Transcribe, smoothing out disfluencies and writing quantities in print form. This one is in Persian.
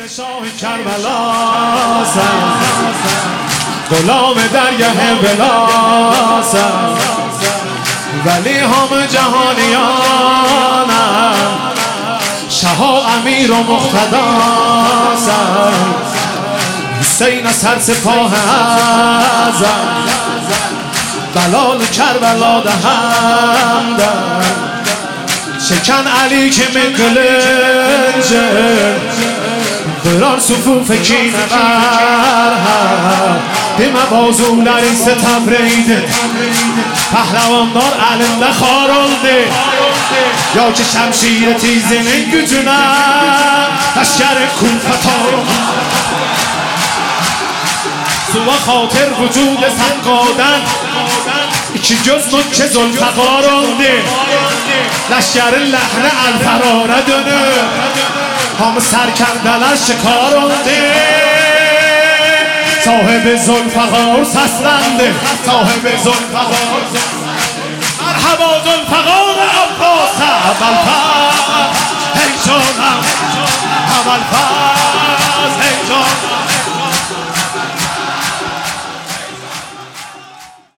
حسین شاه کربلا غلام درگه بلاس ولی هم جهانیانم شها امیر و مقتداس حسین سر سپاه اعظم بلال کربلا دهم در شکن علی که مکلنجه برار صفوف کینه برهم دیم بازولری ستبریده پهلوان دار علم خارلده یا که شمشیر تیزinin gücüne لشکر کوفه تارو سوا خاطر وجود سنقادن iki göz nokke zolfaqar oldu لشکر لحن الفراره dönüp hamı sərkəndələr şikar oldu sahibi zolfaqar səsləndi sahibi zolfaqar merhaba zolfaqar Abbas əvvəlfər hey canım əvvəlfər